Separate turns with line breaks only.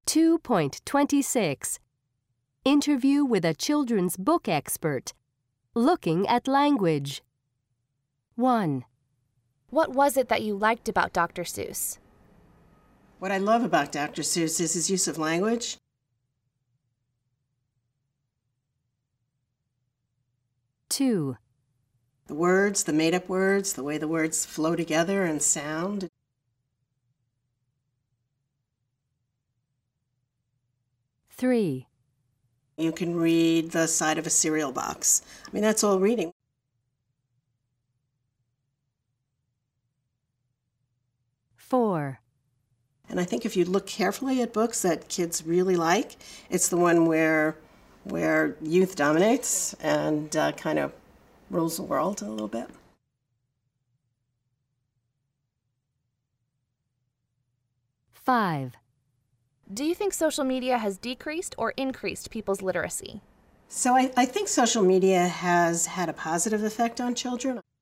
2.26. Interview with a children's book expert. Looking at language. 1.
What was it that you liked about Dr. Seuss?
What I love about Dr. Seuss is his use of language.
2.
The words, the made-up words, the way the words flow together and sound.
3.
You can read the side of a cereal box. I mean, that's all reading.
4.
And I think if you look carefully at books that kids really like, it's the one where youth dominates and kind of rules the world a little bit.
5.
Do you think social media has decreased or increased people's literacy?
So I think social media has had a positive effect on children.